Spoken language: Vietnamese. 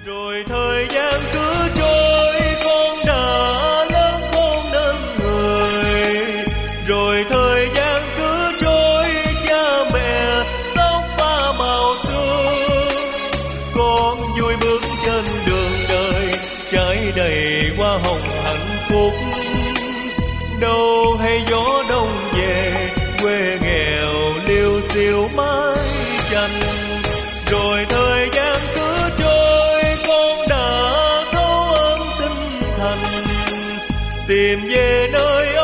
Rồi thời gian cứ trôi, con đã lớn khôn nên người. Rồi thời gian cứ trôi, cha mẹ tóc pha màu xương. Con vui bước trên đường đời, trái đầy hoa hồng hạnh phúc. Đâu hay gió đông về, quê nghèo liêu xiêu mái tranh. Rồi thời gian cứ trôi, con đã thấu ơn sinh thành, tìm về nơi